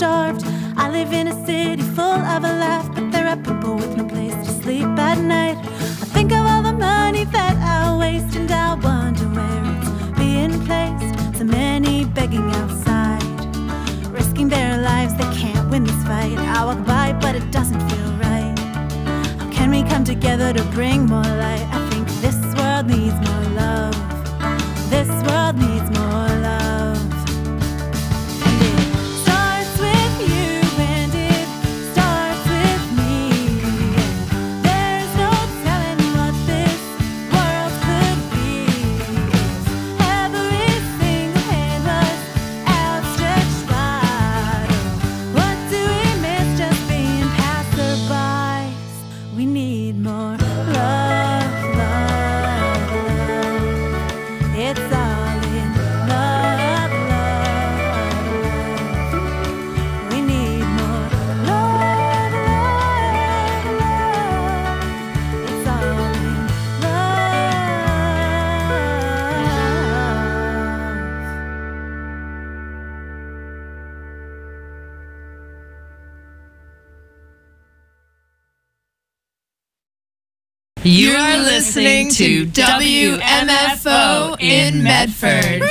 starved. I live in a city full of a laugh, but there are people with no place to sleep at night. I think of all the money that I waste, and I wonder where it's being placed. So many begging outside, risking their lives, they can't win this fight. I walk by, but it doesn't feel right. How can we come together to bring more light? I think this world needs more love. This world needs more love. And it starts with you, and it starts with me. There's no telling what this world could be. If every single hand was outstretched wide, what do we miss just being passerbys? We need more love, love, love. It's all in love, love, love. We need more love, love, love. It's all in You are listening to WMFO in Medford.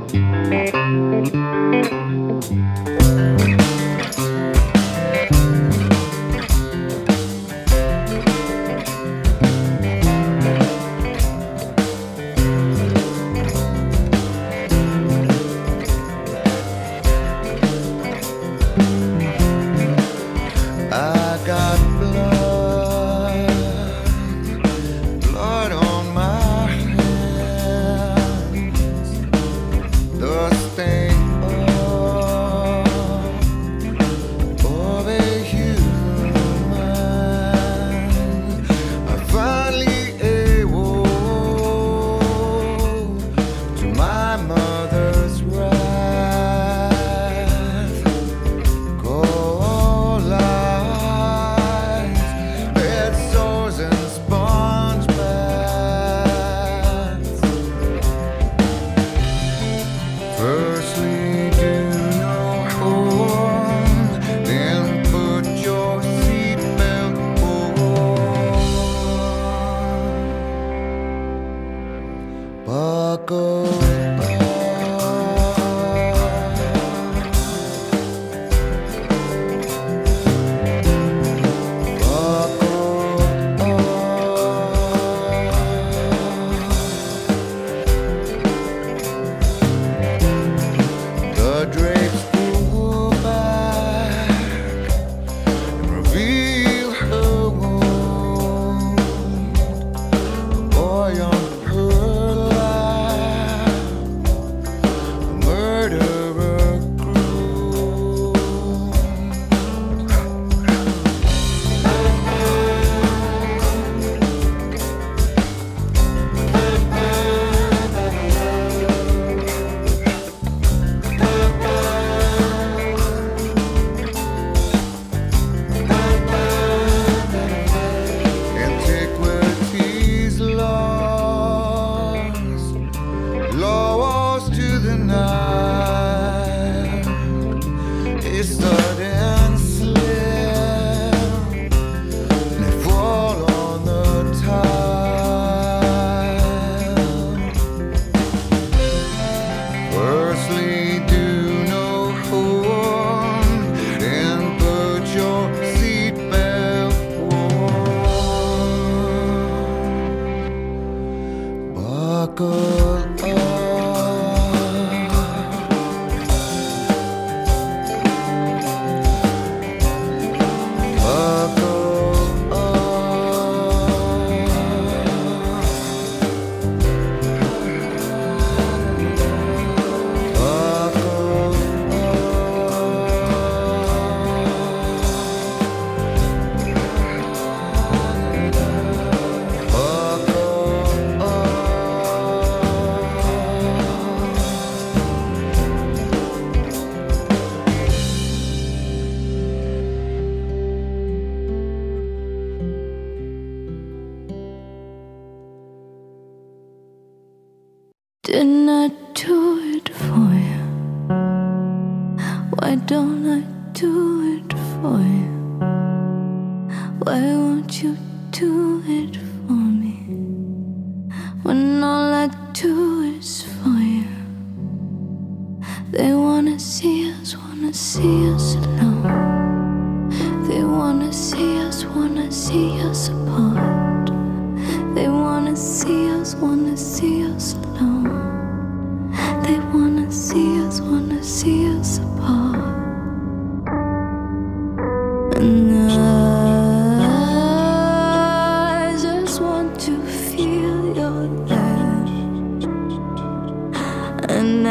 Didn't I do it for you? Why don't I do it for you? Why won't you do it for me? When all I do is for you. They wanna see us alone. They wanna see us apart. They wanna see us alone. They wanna see us apart. And I just want to feel your love. And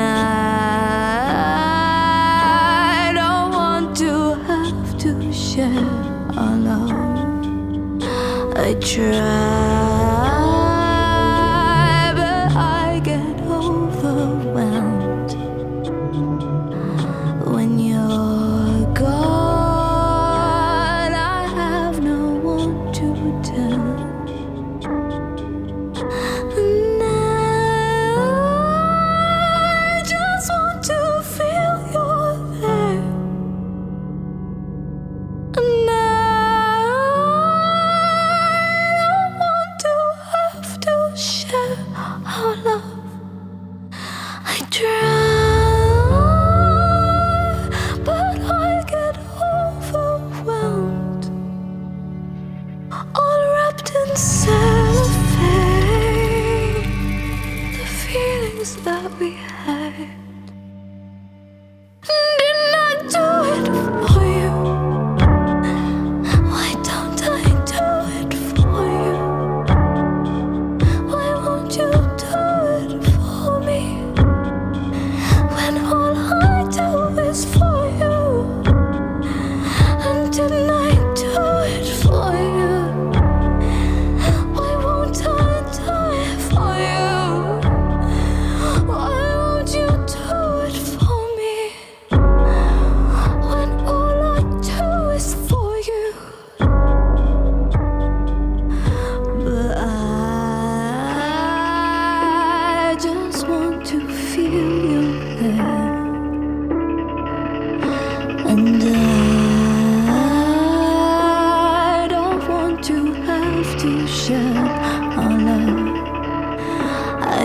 I don't want to have to share our love. I try.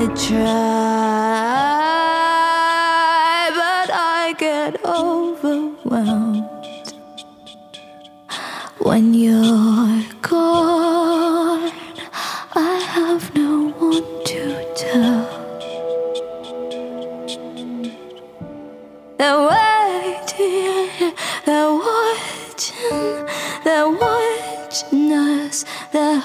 I try, but I get overwhelmed when you're gone. I have no one to tell. They're waiting, they're watching, they're watching us. They're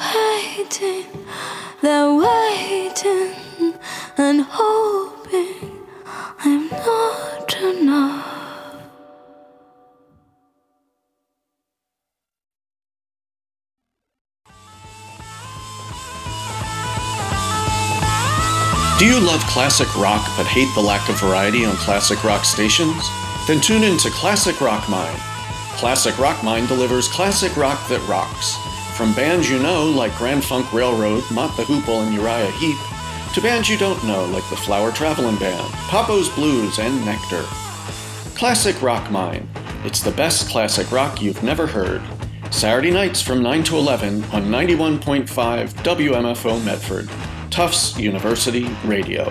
waiting and hoping I'm not enough. Do you love classic rock but hate the lack of variety on classic rock stations? Then tune in to Classic Rock Mine. Classic Rock Mine delivers classic rock that rocks. From bands you know like Grand Funk Railroad, Mott the Hoople, and Uriah Heep, to bands you don't know like the Flower Traveling Band, Papo's Blues, and Nectar. Classic Rock Mine. It's the best classic rock you've never heard. Saturday nights from 9 to 11 on 91.5 WMFO Medford. Tufts University Radio.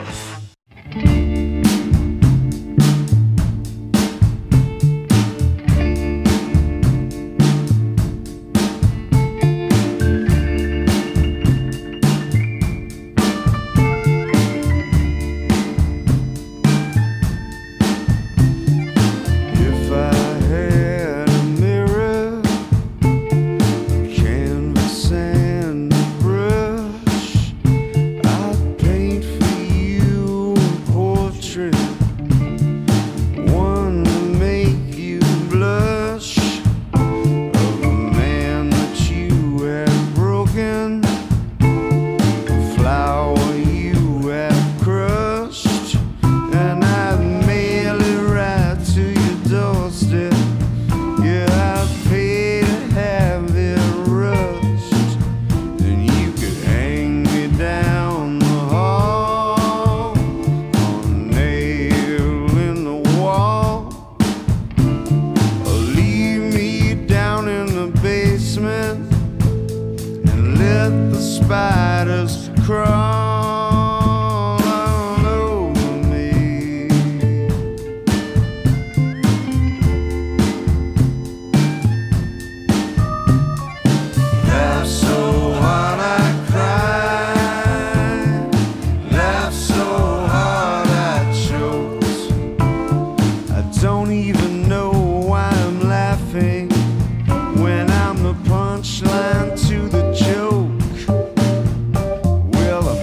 When I'm the punchline to the joke, well,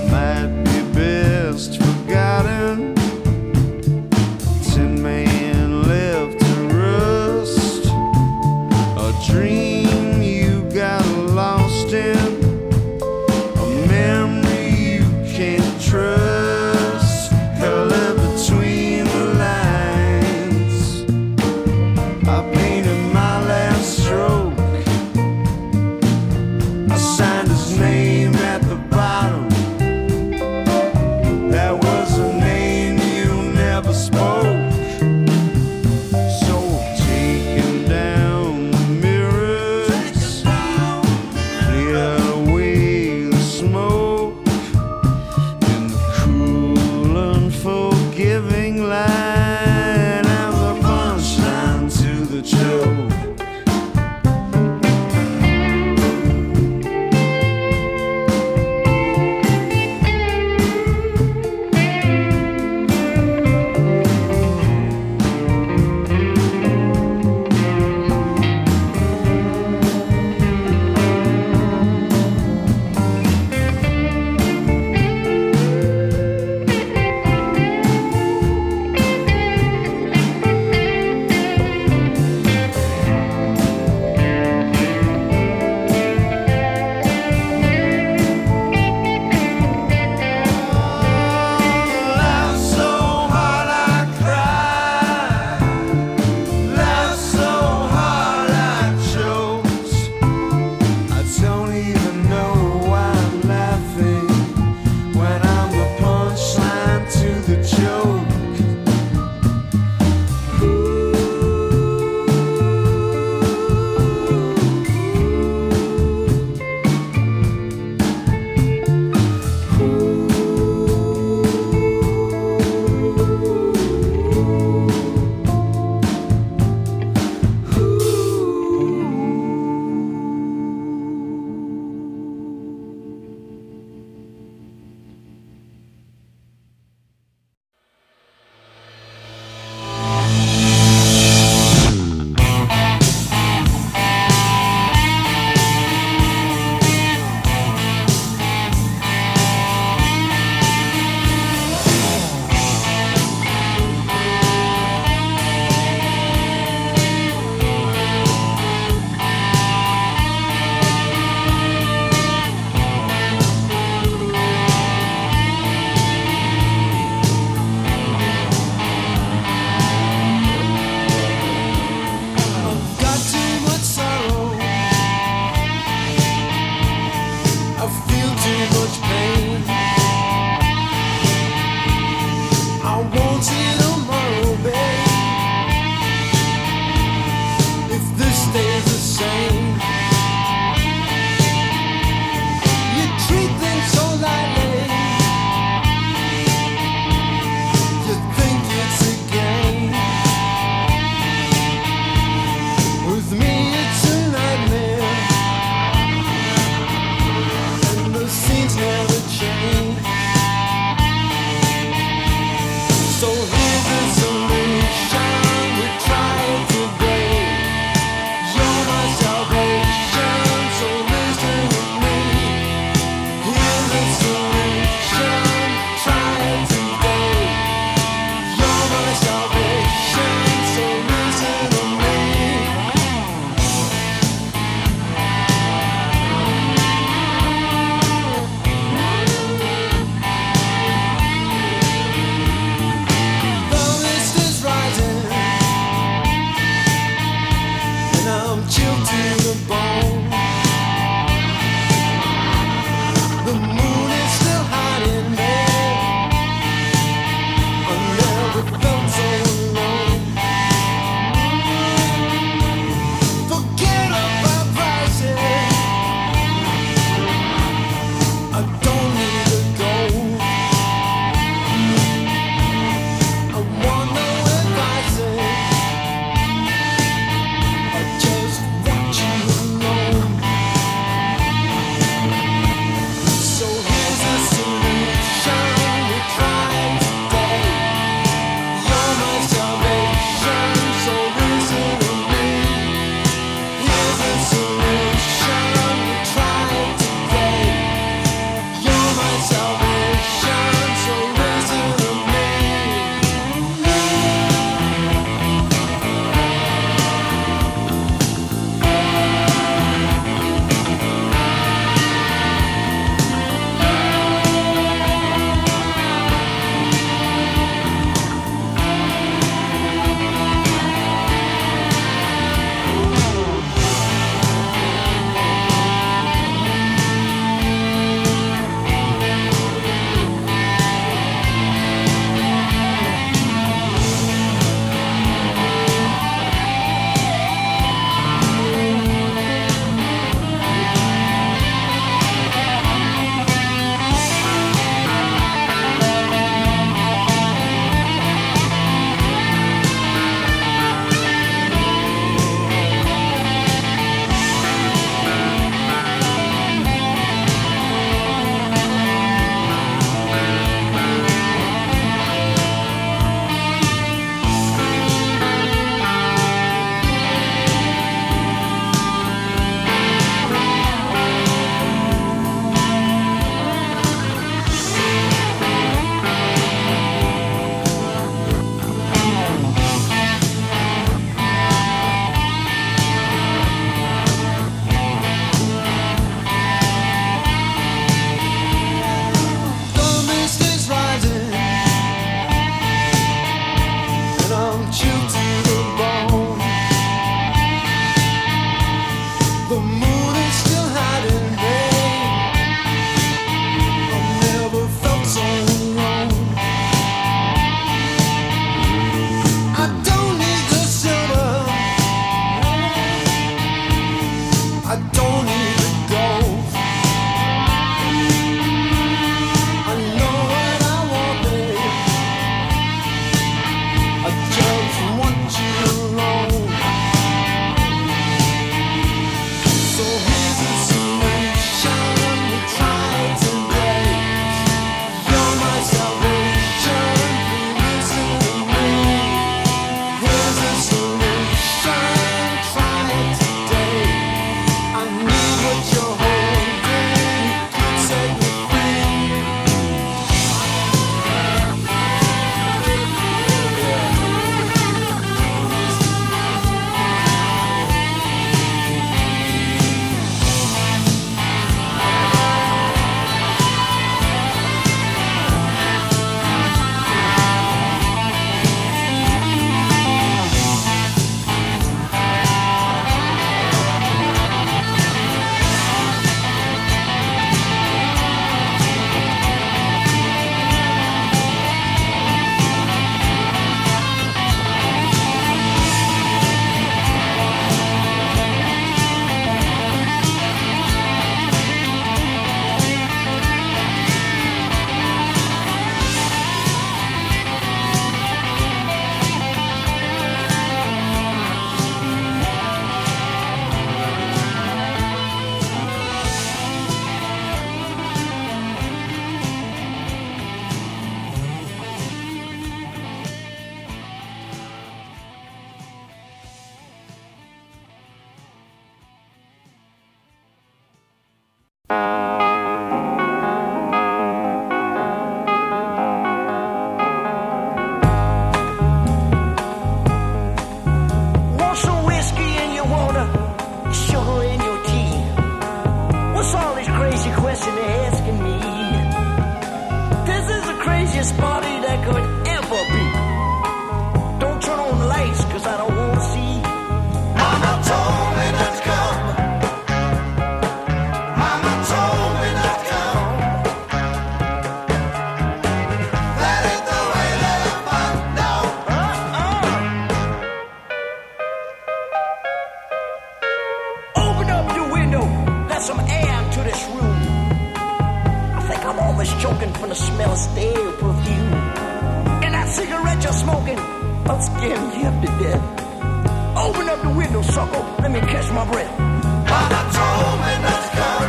this room. I think I'm almost choking from the smell of stale perfume. And that cigarette you're smoking, I'm scaring you half to death. Open up the window, sucker, let me catch my breath. Mama told me not to come.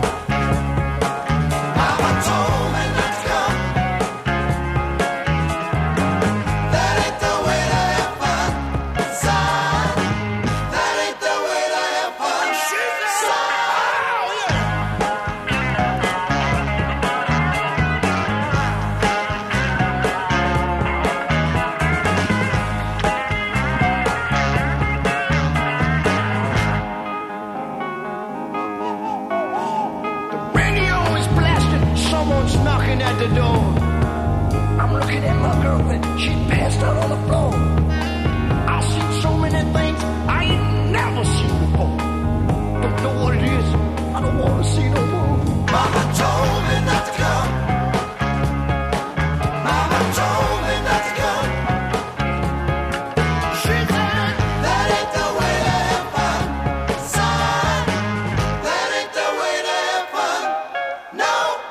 Mama told me not to come. That ain't the way to have fun, son. That ain't the way to have fun, son. Someone's knocking at the door. I'm looking at my girlfriend. She passed out on the floor. I've seen so many things I ain't never seen before. Don't know what it is. I don't want to see no more. Mama told me not to come. Mama told me not to come. She said that ain't the way to have fun, son. That ain't the way to have fun. No.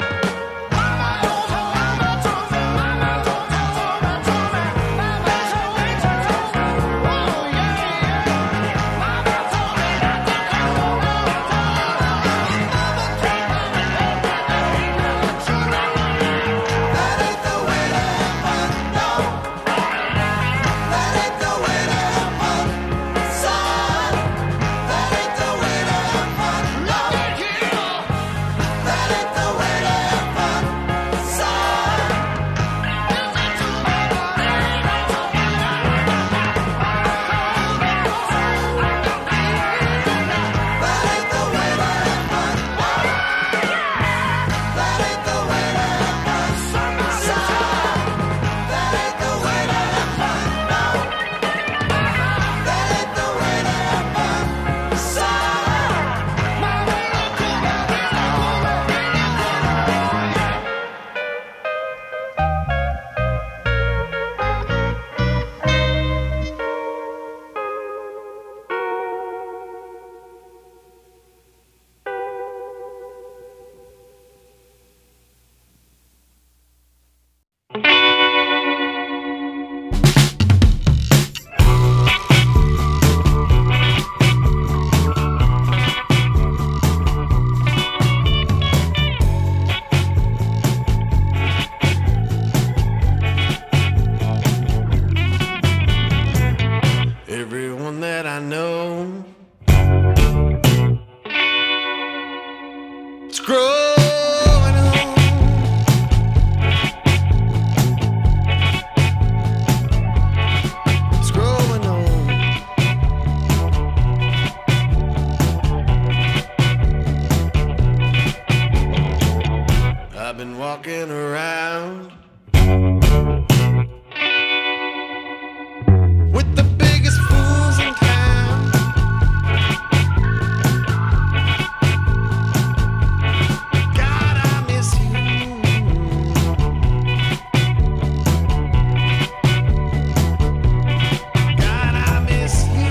Everyone that I know, it's growing on. It's growing on. I've been walking around with the biggest fools in town. God, I miss you. God, I miss you.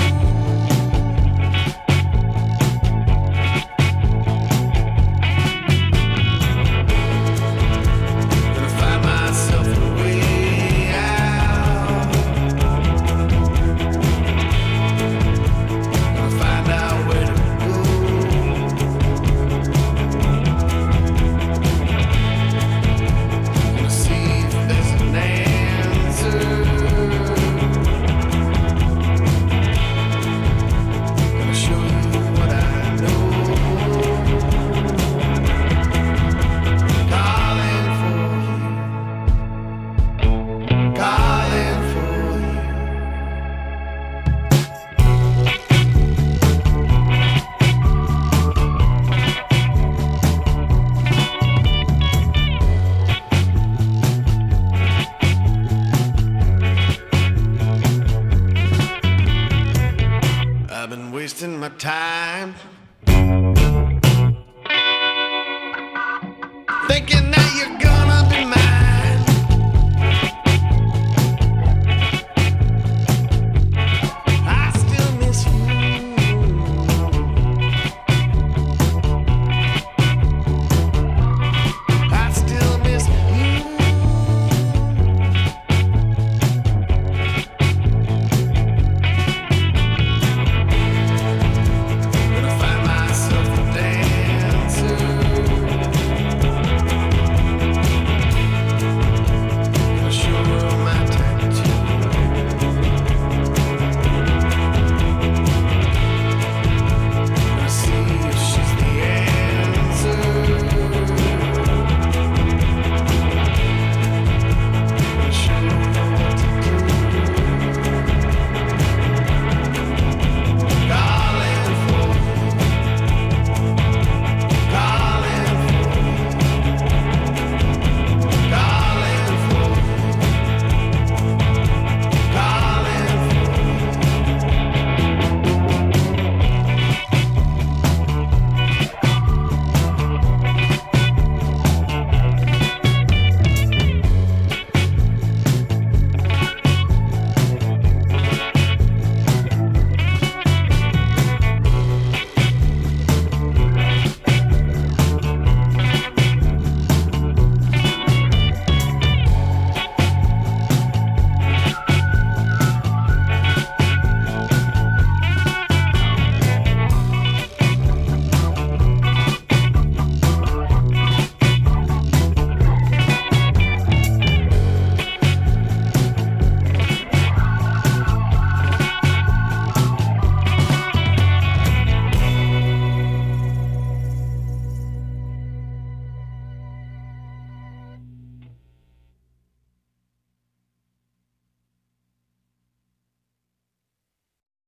Gonna find myself a way out. Gonna find out where to go. Gonna see if there's an answer. Gonna show you what I know. Calling for you. Calling for you. I've been wasting my time thinking that you're gonna be mine. I still miss you.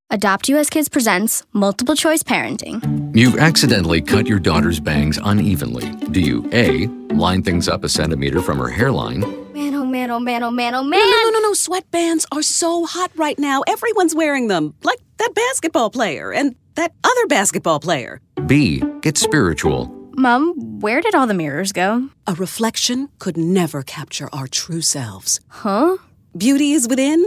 Adopt US Kids presents Multiple Choice Parenting. You've accidentally cut your daughter's bangs unevenly. Do you A, line things up a centimeter from her hairline? Man, oh man, oh man, oh man, oh man. No. Sweatbands are so hot right now. Everyone's wearing them. Like that basketball player and that other basketball player. B, get spiritual. Mom, where did all the mirrors go? A reflection could never capture our true selves. Huh? Beauty is within.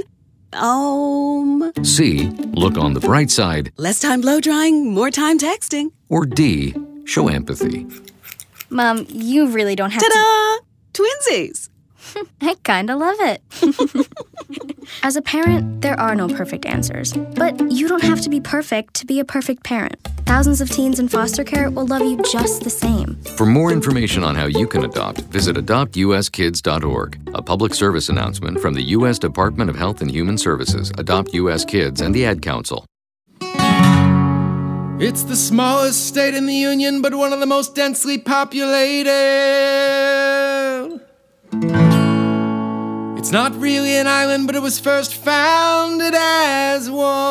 C, look on the bright side. Less time blow drying, more time texting. Or D, show empathy. Mom, you really don't have Ta-da! Twinsies! I kinda love it. As a parent, there are no perfect answers. But you don't have to be perfect to be a perfect parent. Thousands of teens in foster care will love you just the same. For more information on how you can adopt, visit adoptuskids.org. A public service announcement from the U.S. Department of Health and Human Services, Adopt U.S. Kids, and the Ad Council. It's the smallest state in the Union, but one of the most densely populated. It's not really an island, but it was first founded as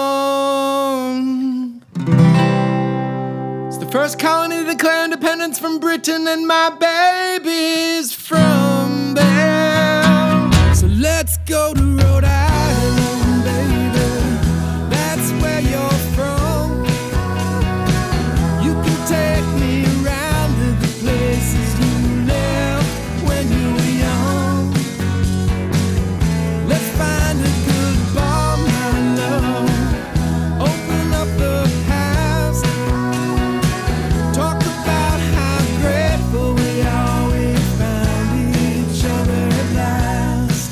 one. It's the first colony to declare independence from Britain, and my baby's from there. So let's go to Rhode Island, baby. That's where you're from. You can take me around to the places you lived when you were young. Let's find a good bar, my love. Open up the past. Talk about how grateful we are we found each other at last.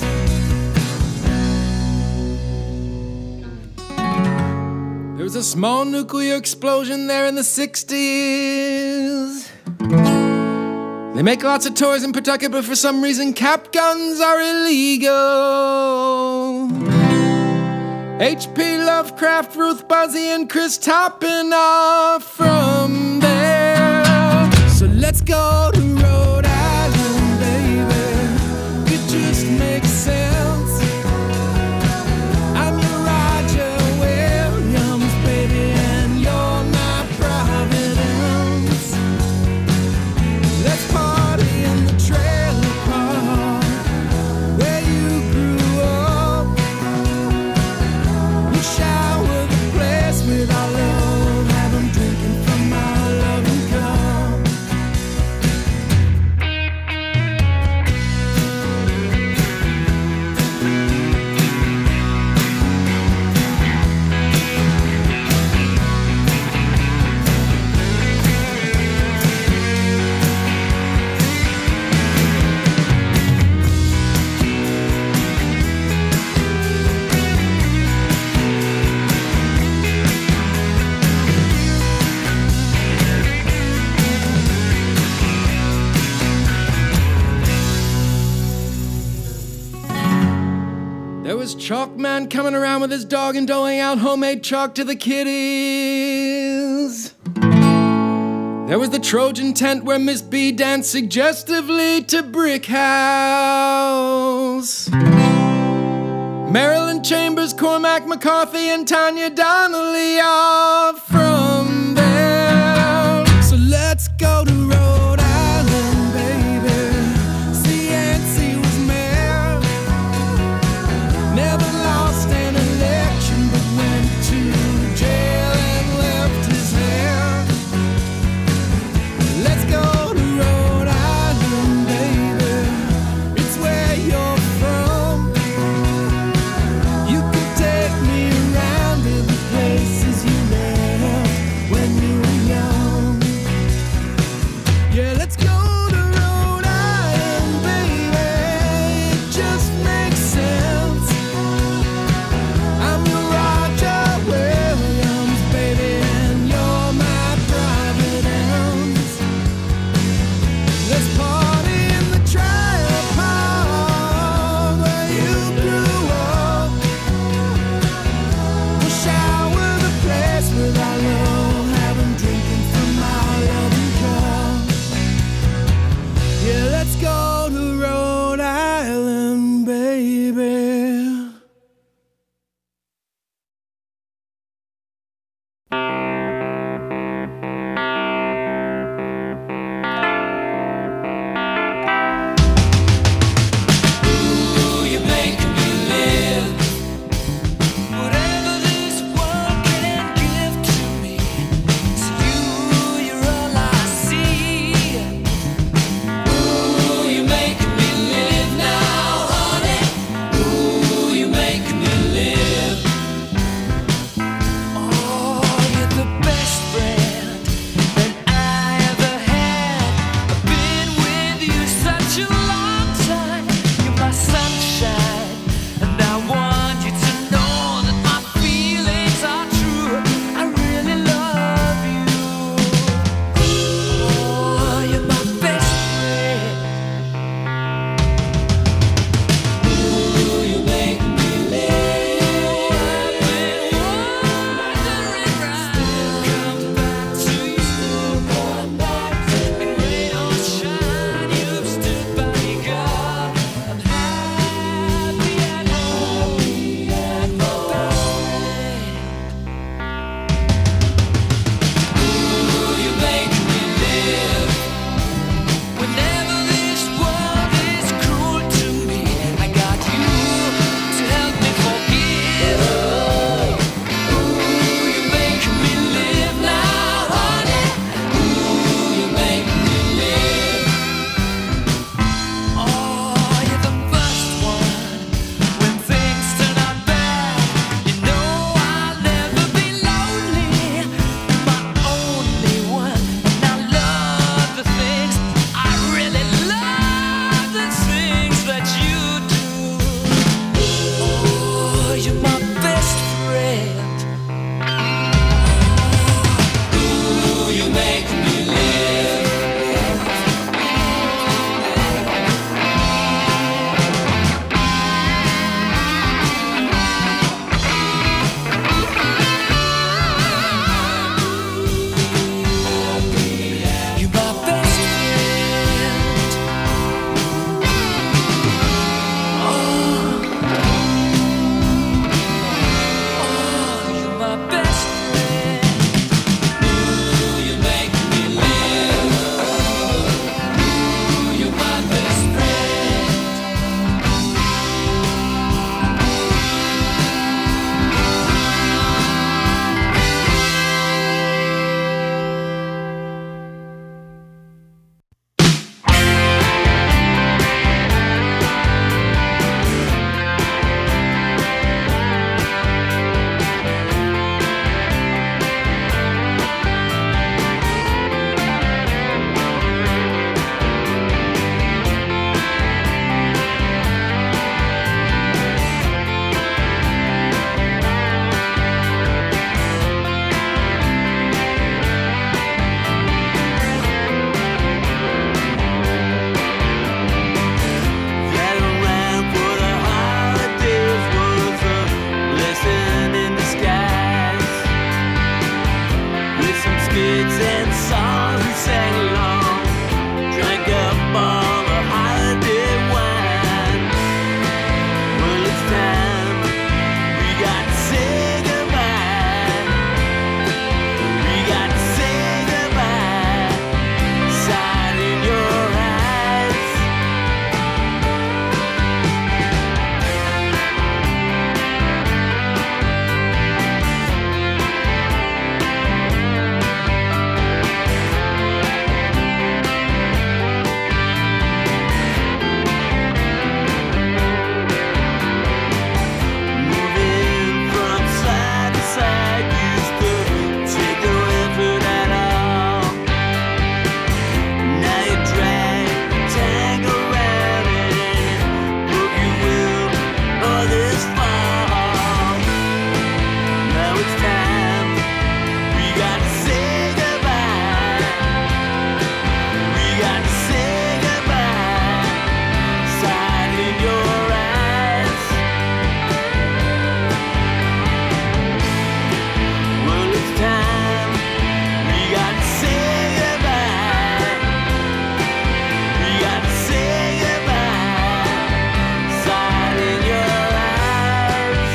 There was a small nuclear explosion there in the 60s. They make lots of toys in Pawtucket, but for some reason cap guns are illegal. H.P. Lovecraft, Ruth Buzzy, and Chris Toppin are from there. So let's go to Rhode Island, baby. It just makes sense. I'm your Roger Williams, baby, and you're my Providence. Let's party in the trailer park where you grew up. We shower the place with our love, have 'em drinking from our loving cup. There was Chalkman coming around with his dog and doling out homemade chalk to the kiddies. There was the Trojan tent where Miss B danced suggestively to Brick House. Marilyn Chambers, Cormac McCarthy, and Tanya Donnelly are from there. So let's go to Rhode Island, baby. See, Yancey was mayor. Never lost an election, but went to jail and left his hair. Let's go to Rhode Island, baby. It's where you're from. You can take me around to the places you live. kids and songs and sang along. Drank up all the holiday wine. Well, it's time we got to say goodbye. We got to say goodbye. Sight in your eyes. Moving from side to side used to take no effort at all. Now you drag, tangle around and hope you will others fall. Now it's time we got to say goodbye. We got to say goodbye. Sight in your eyes. Well, it's time we got to say goodbye. We got to say goodbye. Sight in your eyes.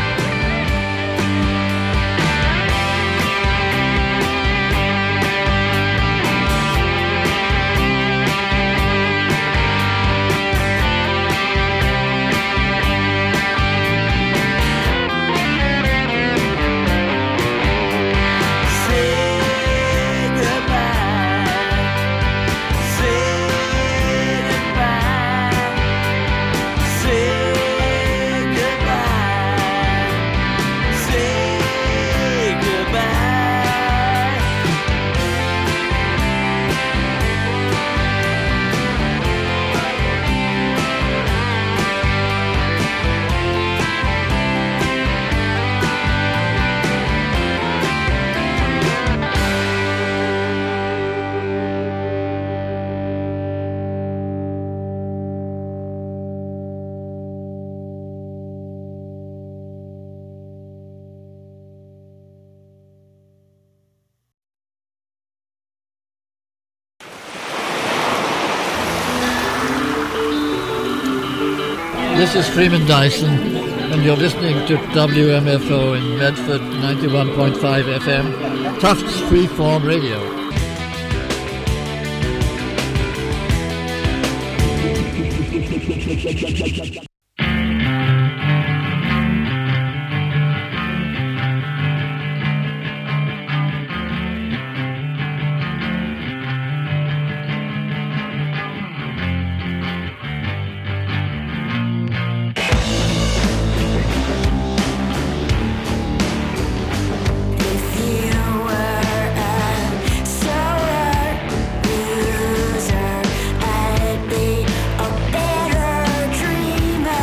Say goodbye. Say goodbye. Say goodbye. Say goodbye. This is Freeman Dyson, and you're listening to WMFO in Medford 91.5 FM, Tufts Freeform Radio. If you were a sour loser, I'd be a better dreamer.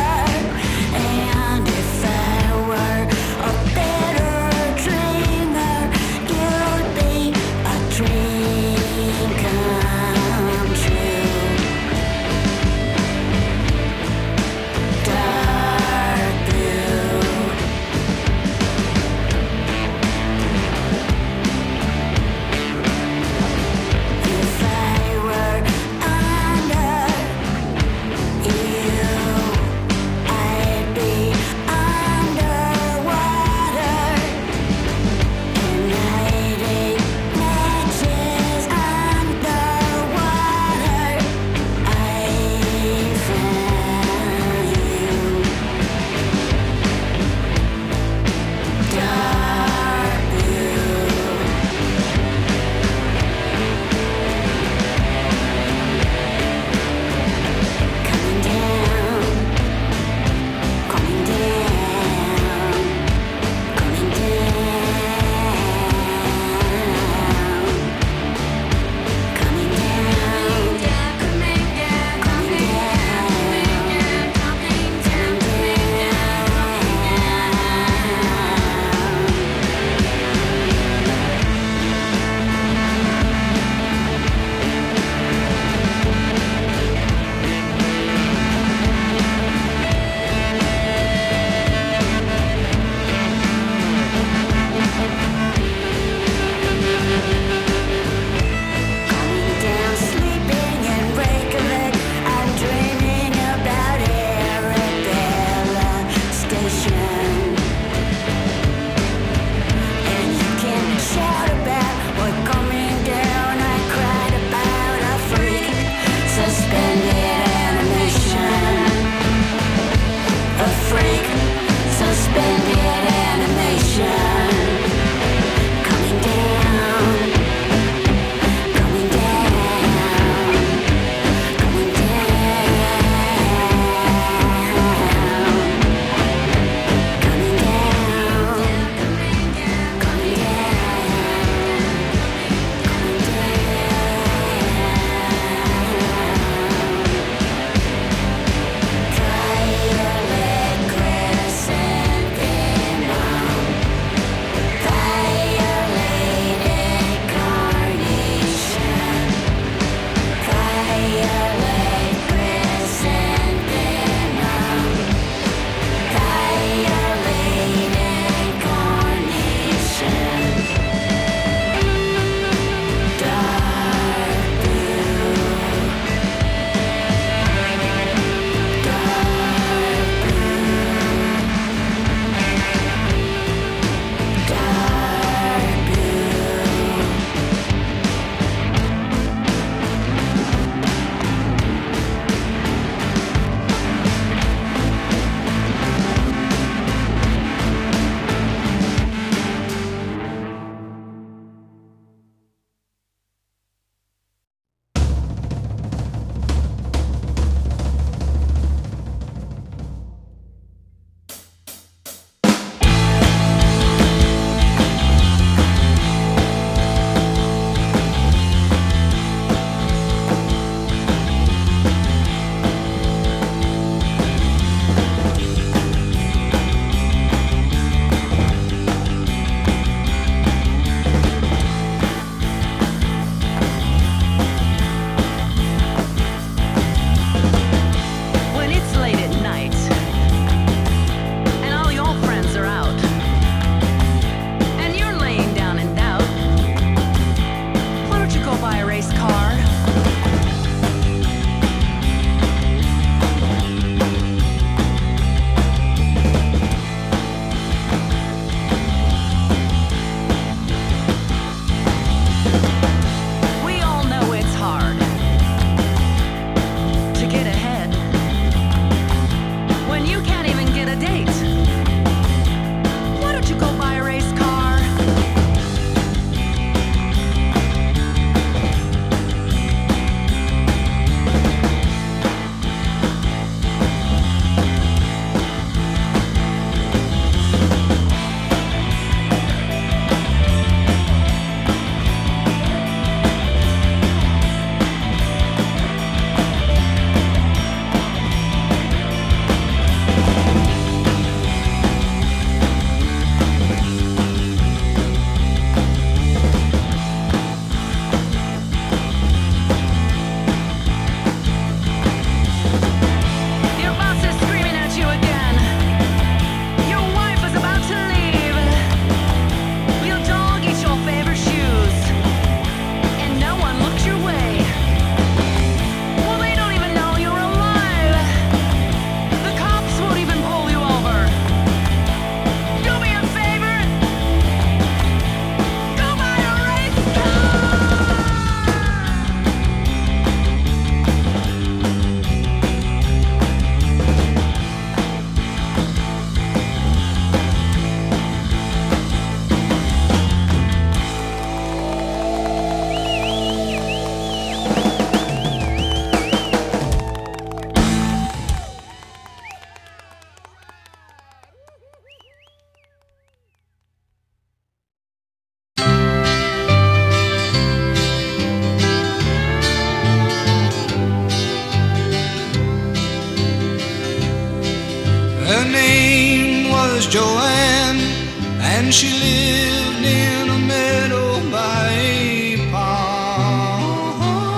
was Joanne, and she lived in a meadow by a pond.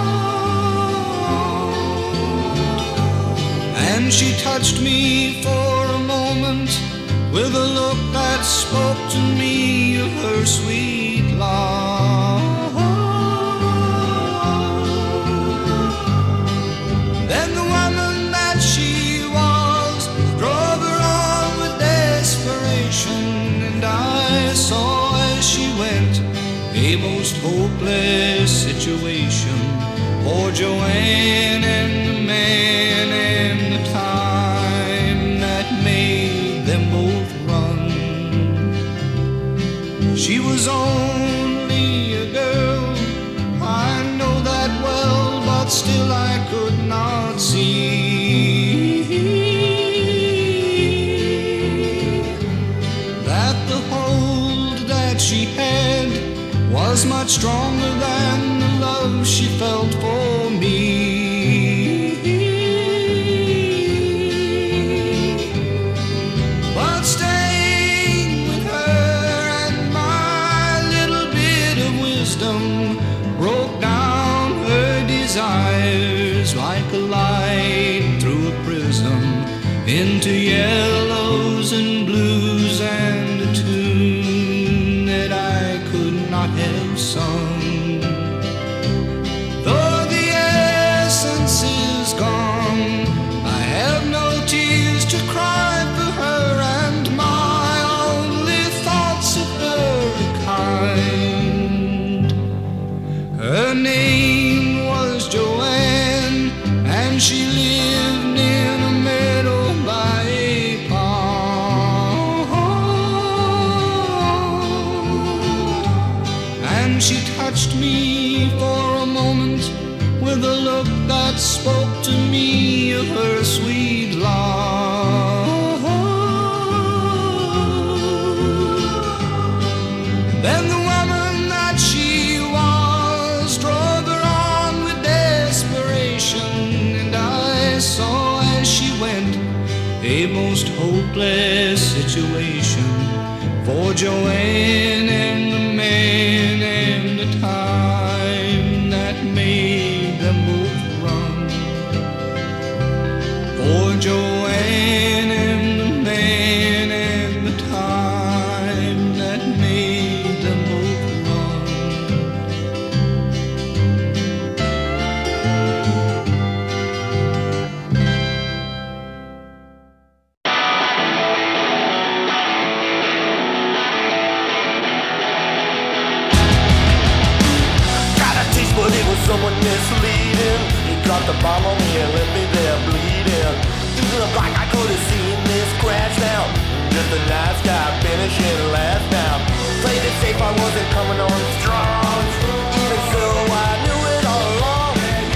And she touched me for a moment with a look that spoke to me of her sweet love. Then the woman that she was drove her on with desperation, and I saw as she went a most hopeless situation for Joanne and the man and the time that made them both run. She was only a girl, I know that well, but still I could not see that the hold that she had was much stronger than the love she felt for me. But staying with her and my little bit of wisdom broke down her desires like a light through a prism into yellows and blues and a tune that I could not have sung. Though the essence is gone, I have no tears to cry for her, and my only thoughts of her are kind. Her name was Joanne, and she lived in a meadow by a pond. And she touched me for a moment with a look that spoke to me of her sweet love. Then the woman that she was drove her on with desperation, and I saw as she went a most hopeless situation for Joanne and the man and the time that made them both run. For Joanne and the man and the time that made them both run. Got a taste, but it was someone misleading. He dropped a bomb on me and left me there bleeding. It looked like I could have seen this crash now. Just a nice guy finishing last now. Played it safe, I wasn't coming on strong. Even so, I knew it all along.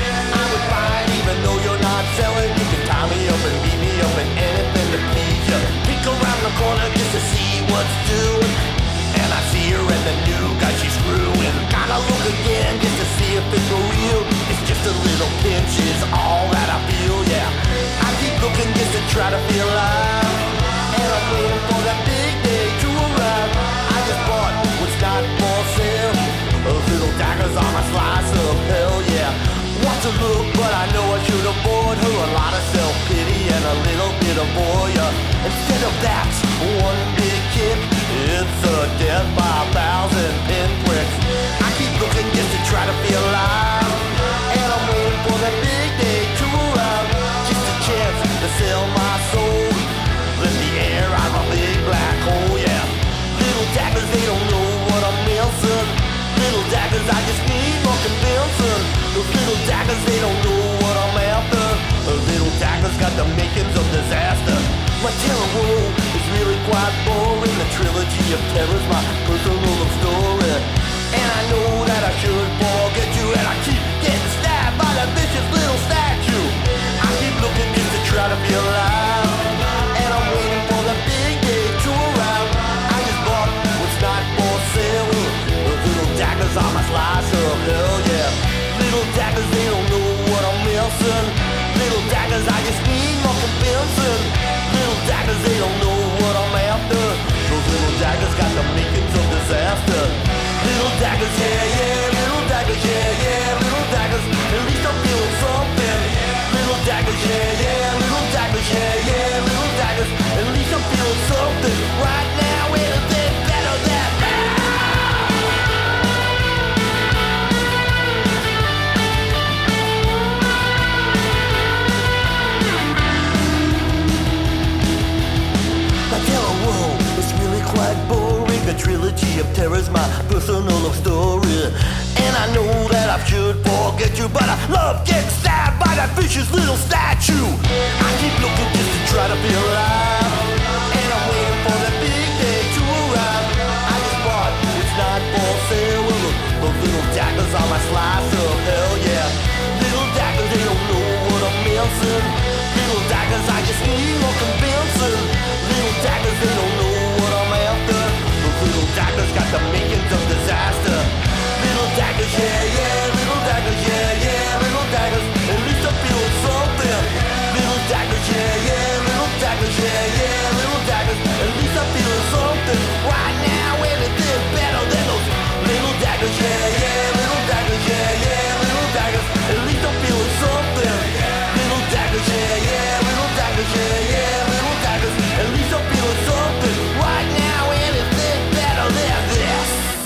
I was fine, even though you're not selling. You can tie me up and beat me up and anything to please you. Peek around the corner just to see what's doing. And I see her and the new guy she's screwing. Gotta look again just to see if it's for real. It's just a little pinch is all that I feel, yeah. I keep looking just to try to feel alive. And I'm waiting for that big day to arrive. I just bought what's not for sale. Those little daggers on my slice of hell, yeah. Want to look, but I know I should avoid her. A lot of self-pity and a little bit of voyeur. Instead of that, one big kick, it's a death by 1,000 pinpricks. I keep looking just to try to feel alive. And I'm waiting for that big day to arrive. Just a chance to sell my soul. Let the air out of a big black hole, yeah. Little daggers, they don't know what I'm missing. Little daggers, I just need more convincing. Those little daggers, they don't know what I'm after. Those little daggers got the makings of disaster. My terror world is really quite boring. The trilogy of terror's my personal love story. And I know that I should forget you, and I keep getting stabbed by that vicious little statue. I keep looking just to try to feel alive. And I'm waiting for the big day to arrive. I just bought what's not for sale. Those little daggers on my slice of hell, yeah. Little daggers, they don't know what I'm missing. Little daggers, I just need more convincing. Little daggers, they don't know what I'm after. Those little daggers got the makings of disaster. Little daggers, yeah, yeah. Little daggers, yeah, yeah. Little daggers, at least I'm feeling something. Little daggers, yeah, yeah. Little daggers, yeah, yeah. Little daggers, at least I'm feeling something. Right now, anything better than that. It's really quite boring. A trilogy of terror's my personal love story. And I know that I should forget you, but I love getting stabbed by that vicious little statue. I keep looking just to try to feel alive, and I'm waiting for that big day to arrive. I just bought, it's not for sale. Well, those little daggers are my slice of hell, yeah. Little daggers, they don't know what I'm missing. Little daggers, I just need more convincing. Little daggers, they don't know what I'm after. Those little daggers got the makings of disaster. Little daggers, yeah, yeah. Little daggers, yeah, yeah. Little daggers, at least I'm feeling something. Little daggers, yeah, yeah. Little daggers, yeah, yeah. Little daggers, at least I'm feeling something. Right now, anything better than those little daggers, yeah, yeah. Little daggers, yeah, yeah. Little daggers, at least I'm feeling something. Little daggers, yeah, yeah. Little daggers, yeah, yeah. Little daggers, at least I'm feeling something. Right now, anything better than this.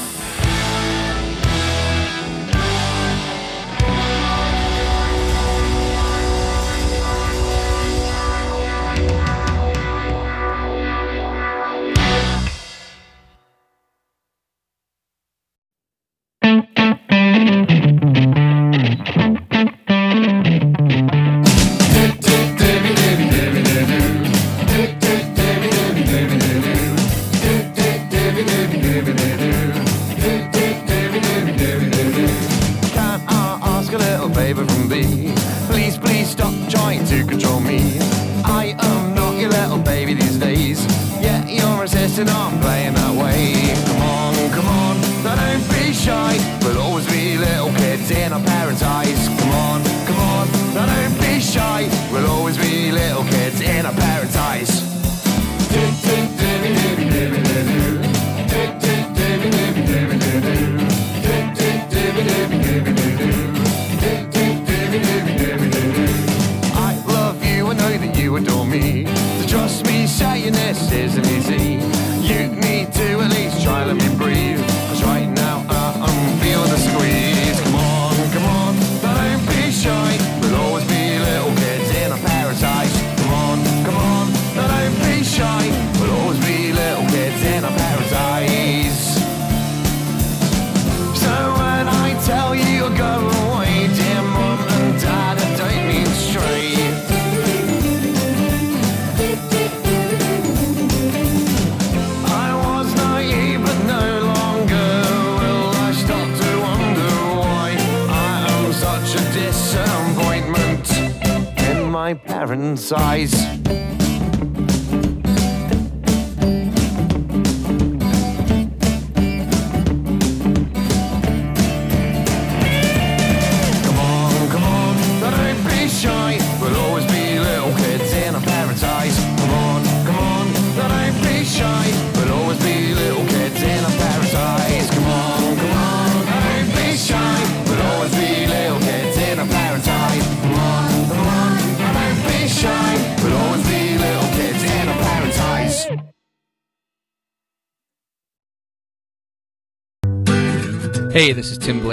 Size. Hey, this is Tim Blake.